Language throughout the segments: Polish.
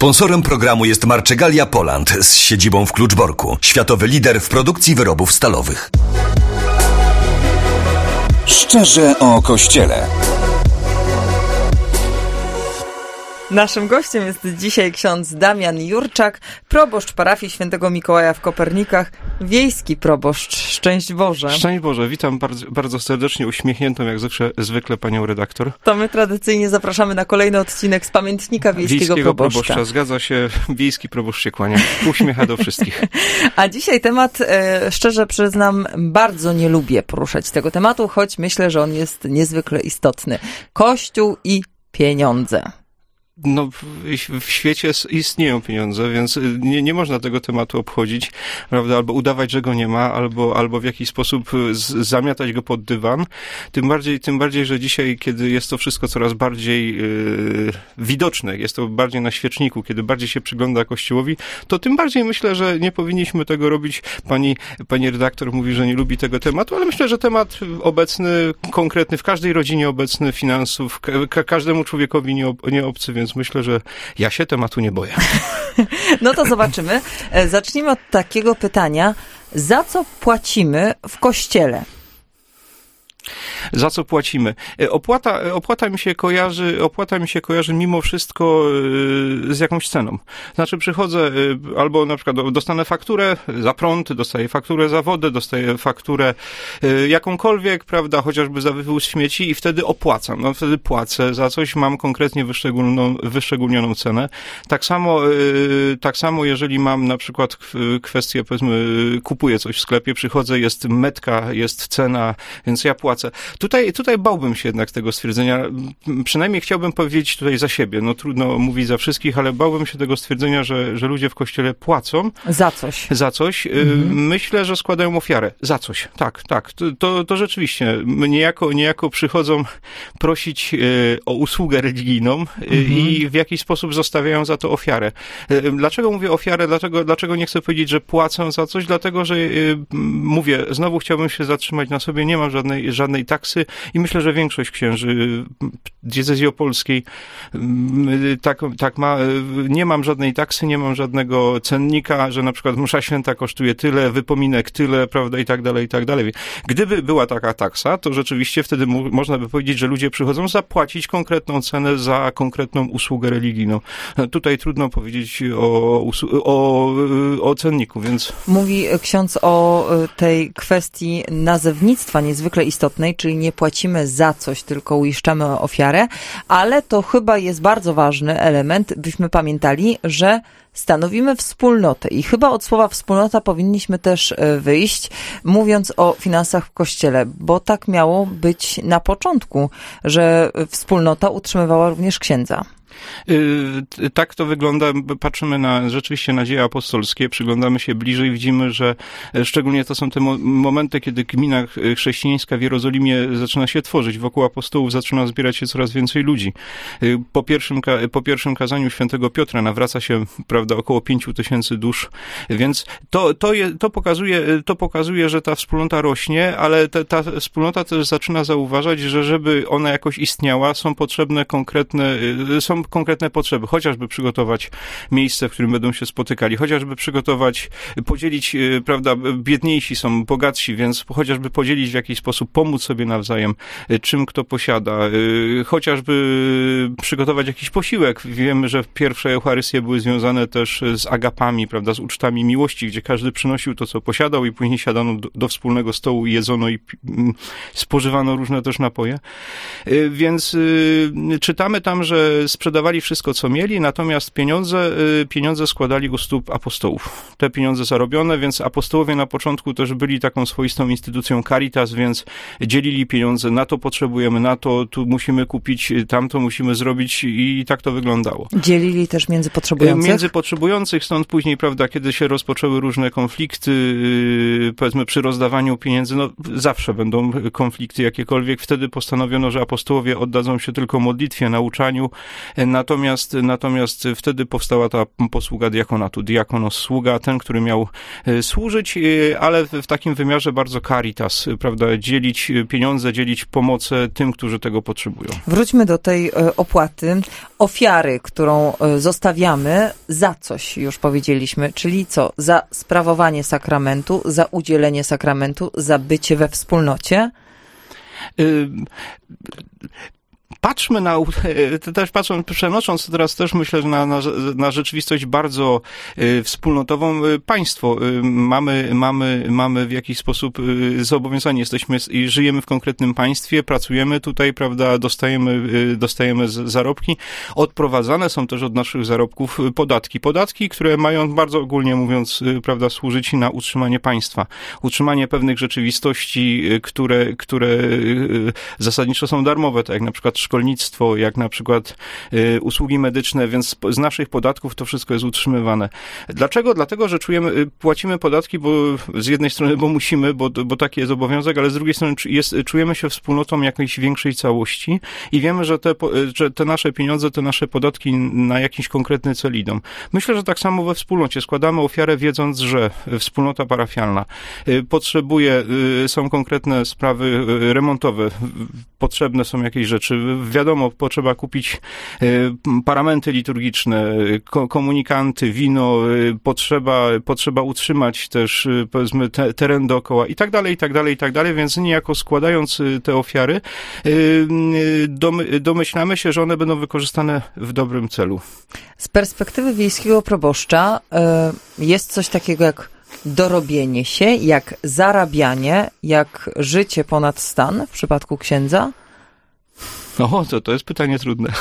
Sponsorem programu jest Marczegalia Poland z siedzibą w Kluczborku. Światowy lider w produkcji wyrobów stalowych. Szczerze o Kościele. Naszym gościem jest dzisiaj ksiądz Damian Jurczak, proboszcz parafii Świętego Mikołaja w Kopernikach, wiejski proboszcz. Szczęść Boże. Szczęść Boże. Witam bardzo serdecznie, uśmiechniętą jak zwykle panią redaktor. To my tradycyjnie zapraszamy na kolejny odcinek z pamiętnika wiejskiego proboszcza. Zgadza się, wiejski proboszcz się kłania. Uśmiecha do wszystkich. A dzisiaj temat, szczerze przyznam, bardzo nie lubię poruszać tego tematu, choć myślę, że on jest niezwykle istotny. Kościół i pieniądze. No, w świecie istnieją pieniądze, więc nie można tego tematu obchodzić, prawda? Albo udawać, że go nie ma, albo w jakiś sposób zamiatać go pod dywan. Tym bardziej, że dzisiaj, kiedy jest to wszystko coraz bardziej widoczne, jest to bardziej na świeczniku, kiedy bardziej się przygląda Kościołowi, to tym bardziej myślę, że nie powinniśmy tego robić. Pani redaktor mówi, że nie lubi tego tematu, ale myślę, że temat obecny, konkretny, w każdej rodzinie obecny, finansów, każdemu człowiekowi nie obcy, więc myślę, że ja się tematu nie boję. No to zobaczymy. Zacznijmy od takiego pytania. Za co płacimy w Kościele? Za co płacimy? Opłata mi się kojarzy mimo wszystko z jakąś ceną. Znaczy przychodzę, albo na przykład dostanę fakturę za prąd, dostaję fakturę za wodę, dostaję fakturę jakąkolwiek, prawda, chociażby za wywóz śmieci i wtedy opłacam. No wtedy płacę za coś, mam konkretnie wyszczególnioną cenę. Tak samo jeżeli mam na przykład kwestię, powiedzmy, kupuję coś w sklepie, przychodzę, jest metka, jest cena, więc ja płacę. Tutaj bałbym się jednak tego stwierdzenia. Przynajmniej chciałbym powiedzieć tutaj za siebie. No trudno mówić za wszystkich, ale bałbym się tego stwierdzenia, że ludzie w Kościele płacą. Za coś. Myślę, że składają ofiarę. Za coś. Tak. To rzeczywiście. Niejako przychodzą prosić o usługę religijną i w jakiś sposób zostawiają za to ofiarę. Dlaczego mówię ofiarę? Dlaczego nie chcę powiedzieć, że płacą za coś? Dlatego, że mówię, znowu chciałbym się zatrzymać na sobie. Nie mam żadnej taksy i myślę, że większość księży diecezji opolskiej tak ma. Nie mam żadnej taksy, nie mam żadnego cennika, że na przykład msza święta kosztuje tyle, wypominek tyle, prawda, i tak dalej. Gdyby była taka taksa, to rzeczywiście wtedy można by powiedzieć, że ludzie przychodzą zapłacić konkretną cenę za konkretną usługę religijną. Tutaj trudno powiedzieć o cenniku, więc... Mówi ksiądz o tej kwestii nazewnictwa niezwykle istotnej, czyli nie płacimy za coś, tylko uiszczamy ofiarę, ale to chyba jest bardzo ważny element, byśmy pamiętali, że stanowimy wspólnotę i chyba od słowa wspólnota powinniśmy też wyjść, mówiąc o finansach w Kościele, bo tak miało być na początku, że wspólnota utrzymywała również księdza. Tak to wygląda, patrzymy rzeczywiście na dzieje apostolskie, przyglądamy się bliżej, widzimy, że szczególnie to są te momenty, kiedy gmina chrześcijańska w Jerozolimie zaczyna się tworzyć, wokół apostołów zaczyna zbierać się coraz więcej ludzi. Po pierwszym kazaniu świętego Piotra nawraca się, prawda, około 5000 dusz, więc to pokazuje, że ta wspólnota rośnie, ale ta wspólnota też zaczyna zauważać, że żeby ona jakoś istniała, są konkretne potrzeby, chociażby przygotować miejsce, w którym będą się spotykali, chociażby podzielić, prawda, biedniejsi są bogatsi, więc chociażby podzielić w jakiś sposób, pomóc sobie nawzajem, czym kto posiada, chociażby przygotować jakiś posiłek. Wiemy, że pierwsze Eucharystie były związane też z agapami, prawda, z ucztami miłości, gdzie każdy przynosił to, co posiadał i później siadano do wspólnego stołu i jedzono i spożywano różne też napoje. Więc czytamy tam, że sprzedawali wszystko, co mieli, natomiast pieniądze składali u stóp apostołów. Te pieniądze zarobione, więc apostołowie na początku też byli taką swoistą instytucją Caritas, więc dzielili pieniądze, na to potrzebujemy, na to tu musimy kupić, tamto musimy zrobić i tak to wyglądało. Dzielili też między potrzebujących? Stąd później, prawda, kiedy się rozpoczęły różne konflikty, powiedzmy przy rozdawaniu pieniędzy, no zawsze będą konflikty jakiekolwiek, wtedy postanowiono, że apostołowie oddadzą się tylko modlitwie, nauczaniu Natomiast wtedy powstała ta posługa diakonatu. Diakonos, sługa, ten, który miał służyć, ale w takim wymiarze bardzo caritas, prawda, dzielić pieniądze, dzielić pomoce tym, którzy tego potrzebują. Wróćmy do tej opłaty, ofiary, którą zostawiamy za coś, już powiedzieliśmy, czyli co? Za sprawowanie sakramentu, za udzielenie sakramentu, za bycie we wspólnocie? Patrzmy przenosząc teraz też myślę, że na rzeczywistość bardzo wspólnotową państwo. Mamy w jakiś sposób zobowiązani, jesteśmy i żyjemy w konkretnym państwie, pracujemy tutaj, prawda, dostajemy zarobki. Odprowadzane są też od naszych zarobków podatki, które mają bardzo ogólnie mówiąc, prawda, służyć na utrzymanie państwa. Utrzymanie pewnych rzeczywistości, które zasadniczo są darmowe, tak jak na przykład szkolnictwo, jak na przykład usługi medyczne, więc z naszych podatków to wszystko jest utrzymywane. Dlaczego? Dlatego, że płacimy podatki, bo z jednej strony, bo musimy, bo taki jest obowiązek, ale z drugiej strony czujemy się wspólnotą jakiejś większej całości i wiemy, że te nasze pieniądze, te nasze podatki na jakiś konkretny cel idą. Myślę, że tak samo we wspólnocie. Składamy ofiarę wiedząc, że wspólnota parafialna potrzebuje, są konkretne sprawy remontowe, potrzebne są jakieś rzeczy. Wiadomo, potrzeba kupić paramenty liturgiczne, komunikanty, wino, potrzeba utrzymać też, powiedzmy, teren dookoła i tak dalej, więc niejako składając te ofiary, domyślamy się, że one będą wykorzystane w dobrym celu. Z perspektywy wiejskiego proboszcza jest coś takiego jak dorobienie się, jak zarabianie, jak życie ponad stan w przypadku księdza? To jest pytanie trudne.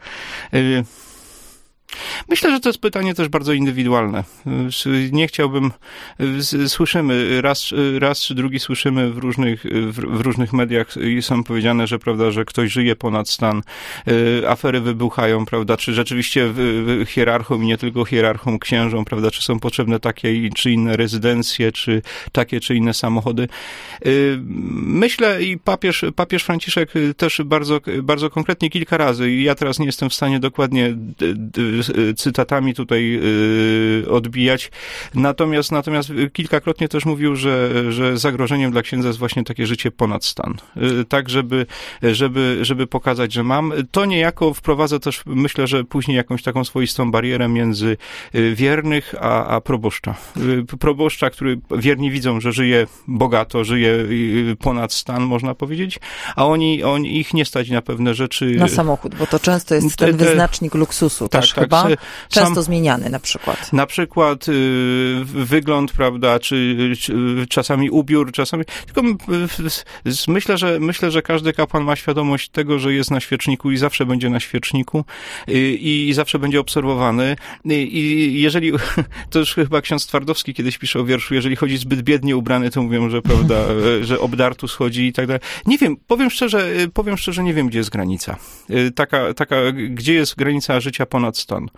Myślę, że to jest pytanie też bardzo indywidualne. Nie chciałbym, słyszymy, raz czy drugi słyszymy w różnych mediach i są powiedziane, że, prawda, że ktoś żyje ponad stan, afery wybuchają, prawda, czy rzeczywiście hierarchom i nie tylko hierarchom, księżom, prawda, czy są potrzebne takie czy inne rezydencje, czy takie czy inne samochody. Myślę i papież Franciszek też bardzo konkretnie kilka razy, i ja teraz nie jestem w stanie dokładnie cytatami tutaj odbijać. Natomiast kilkakrotnie też mówił, że zagrożeniem dla księdza jest właśnie takie życie ponad stan. Tak, żeby pokazać, że mam. To niejako wprowadza też, myślę, że później jakąś taką swoistą barierę między wiernych a proboszcza. Proboszcza, który wierni widzą, że żyje bogato, żyje ponad stan, można powiedzieć, a ich nie stać na pewne rzeczy. Na samochód, bo to często jest ten wyznacznik luksusu też chyba. Często zmieniany na przykład. Na przykład wygląd, prawda, czy czasami ubiór, czasami... Tylko myślę, że każdy kapłan ma świadomość tego, że jest na świeczniku i zawsze będzie na świeczniku i zawsze będzie obserwowany. I jeżeli... To już chyba ksiądz Twardowski kiedyś pisze o wierszu, jeżeli chodzi zbyt biednie ubrany, to mówią, że, prawda, że obdartu schodzi i tak dalej. Nie wiem, powiem szczerze, nie wiem, gdzie jest granica. Gdzie jest granica życia ponad stan.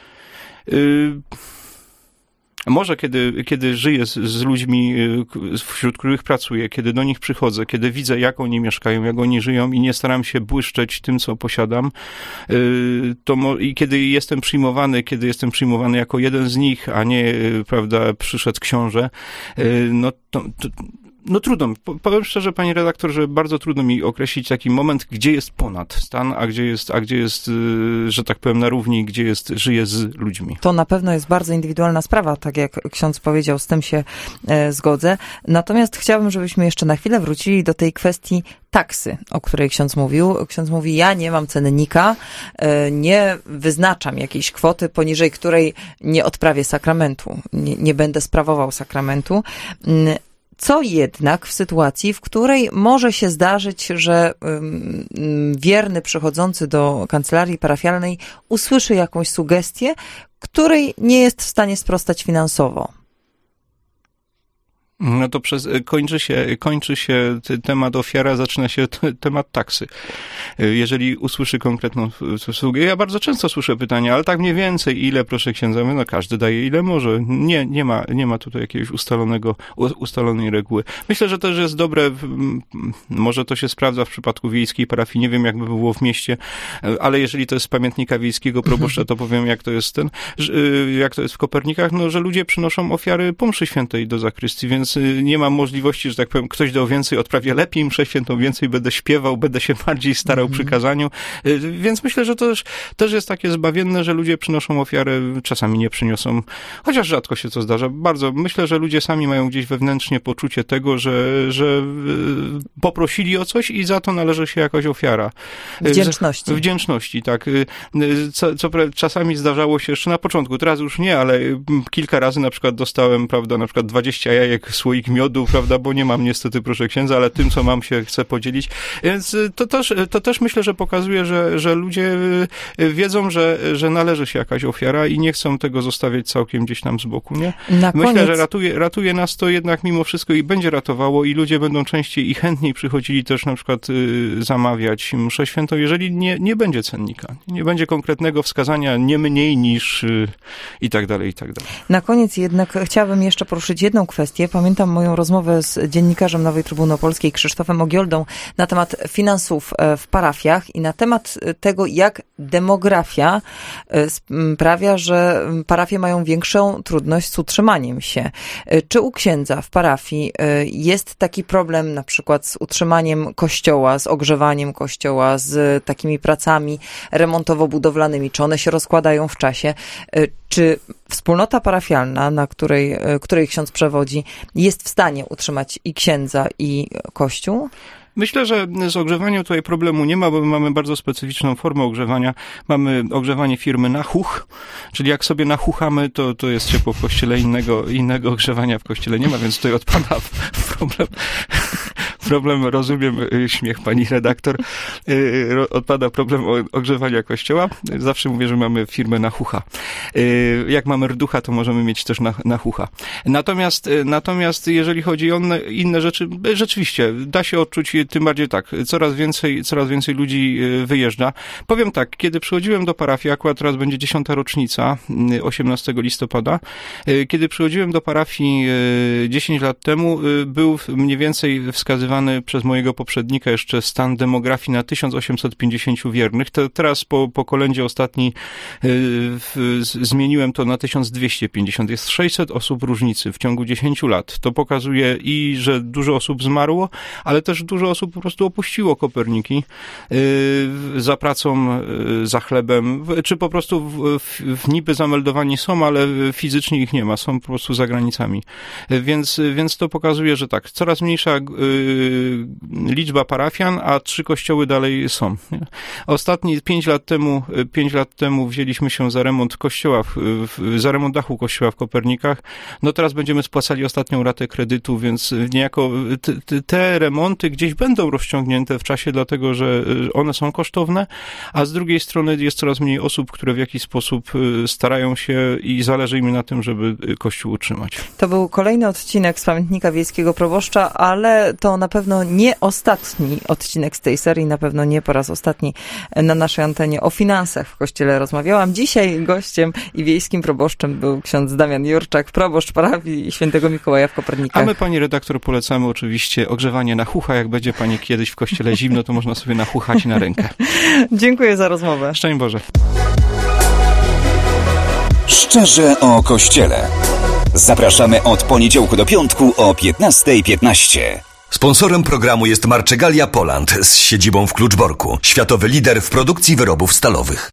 Może kiedy żyję z ludźmi, wśród których pracuję, kiedy do nich przychodzę, kiedy widzę, jak oni mieszkają, jak oni żyją i nie staram się błyszczeć tym, co posiadam, i kiedy jestem przyjmowany jako jeden z nich, a nie, prawda, przyszedł książę, no trudno. Powiem szczerze, pani redaktor, że bardzo trudno mi określić taki moment, gdzie jest ponad stan, a gdzie jest, że tak powiem, na równi, gdzie żyje z ludźmi. To na pewno jest bardzo indywidualna sprawa, tak jak ksiądz powiedział, z tym się zgodzę. Natomiast chciałabym, żebyśmy jeszcze na chwilę wrócili do tej kwestii taksy, o której ksiądz mówił. Ksiądz mówi, ja nie mam cennika, nie wyznaczam jakiejś kwoty, poniżej której nie odprawię sakramentu, nie będę sprawował sakramentu. Co jednak w sytuacji, w której może się zdarzyć, że wierny przychodzący do kancelarii parafialnej usłyszy jakąś sugestię, której nie jest w stanie sprostać finansowo? no to kończy się temat ofiara, zaczyna się temat taksy. Jeżeli usłyszy konkretną usługę, ja bardzo często słyszę pytania, ale tak mniej więcej, ile, proszę księdza? No każdy daje ile może. Nie ma tutaj jakiegoś ustalonej reguły. Myślę, że też jest dobre, może to się sprawdza w przypadku wiejskiej parafii, nie wiem jakby było w mieście, ale jeżeli to jest z pamiętnika wiejskiego proboszcza, to powiem jak to jest w Kopernikach, no, że ludzie przynoszą ofiary po mszy świętej do zakrystii, więc nie ma możliwości, że tak powiem, ktoś dał więcej, odprawię lepiej mszę świętą, więcej będę śpiewał, będę się bardziej starał przy kazaniu, więc myślę, że to też jest takie zbawienne, że ludzie przynoszą ofiarę, czasami nie przyniosą, chociaż rzadko się to zdarza. Bardzo myślę, że ludzie sami mają gdzieś wewnętrznie poczucie tego, że poprosili o coś i za to należy się jakaś ofiara. Wdzięczności, tak. Co czasami zdarzało się jeszcze na początku, teraz już nie, ale kilka razy na przykład dostałem, prawda, na przykład 20 jajek, słoik miodu, prawda, bo nie mam niestety, proszę księdza, ale tym, co mam, się chcę podzielić. Więc to też myślę, że pokazuje, że ludzie wiedzą, że należy się jakaś ofiara i nie chcą tego zostawiać całkiem gdzieś tam z boku, nie? Myślę, że ratuje nas to jednak mimo wszystko i będzie ratowało i ludzie będą częściej i chętniej przychodzili też na przykład zamawiać mszę świętą, jeżeli nie będzie cennika, nie będzie konkretnego wskazania nie mniej niż i tak dalej, i tak dalej. Na koniec jednak chciałabym jeszcze poruszyć jedną kwestię. Pamiętam moją rozmowę z dziennikarzem Nowej Trybuny Opolskiej, Krzysztofem Ogierdą, na temat finansów w parafiach i na temat tego, jak demografia sprawia, że parafie mają większą trudność z utrzymaniem się. Czy u księdza w parafii jest taki problem na przykład z utrzymaniem kościoła, z ogrzewaniem kościoła, z takimi pracami remontowo-budowlanymi? Czy one się rozkładają w czasie? Czy wspólnota parafialna, na której ksiądz przewodzi, jest w stanie utrzymać i księdza, i kościół? Myślę, że z ogrzewaniem tutaj problemu nie ma, bo my mamy bardzo specyficzną formę ogrzewania. Mamy ogrzewanie firmy Nachuch, czyli jak sobie nachuchamy, to jest ciepło w kościele, innego ogrzewania w kościele nie ma, więc tutaj odpada problem, rozumiem śmiech pani redaktor, odpada problem ogrzewania kościoła. Zawsze mówię, że mamy firmę Nachucha. Jak mamy rducha, to możemy mieć też Nachucha. Natomiast jeżeli chodzi o inne rzeczy, rzeczywiście da się odczuć, tym bardziej tak, coraz więcej ludzi wyjeżdża. Powiem tak, kiedy przychodziłem do parafii, akurat teraz będzie 10. rocznica, 18 listopada, kiedy przychodziłem do parafii 10 lat temu, był mniej więcej wskazywany przez mojego poprzednika jeszcze stan demografii na 1850 wiernych. Teraz po kolędzie ostatniej zmieniłem to na 1250. Jest 600 osób różnicy w ciągu 10 lat. To pokazuje i, że dużo osób zmarło, ale też dużo osób po prostu opuściło Koperniki za pracą, za chlebem, czy po prostu niby zameldowani są, ale fizycznie ich nie ma, są po prostu za granicami. Więc to pokazuje, że tak, coraz mniejsza liczba parafian, a 3 kościoły dalej są. Ostatni 5 lat temu wzięliśmy się za remont kościoła, za remont dachu kościoła w Kopernikach. No teraz będziemy spłacali ostatnią ratę kredytu, więc niejako te remonty gdzieś będą rozciągnięte w czasie, dlatego że one są kosztowne, a z drugiej strony jest coraz mniej osób, które w jakiś sposób starają się i zależy im na tym, żeby kościół utrzymać. To był kolejny odcinek z Pamiętnika Wiejskiego Proboszcza, ale to na pewno nie ostatni odcinek z tej serii, na pewno nie po raz ostatni na naszej antenie o finansach w Kościele rozmawiałam. Dzisiaj gościem i wiejskim proboszczem był ksiądz Damian Jurczak, proboszcz parafii Świętego Mikołaja w Kopernikach. A my, pani redaktor, polecamy oczywiście ogrzewanie Nachucha. Jak będzie pani kiedyś w kościele zimno, to można sobie nachuchać na rękę. Dziękuję za rozmowę. Szczęść Boże. Szczerze o Kościele. Zapraszamy od poniedziałku do piątku o 15:15. Sponsorem programu jest Marczegalia Poland z siedzibą w Kluczborku, światowy lider w produkcji wyrobów stalowych.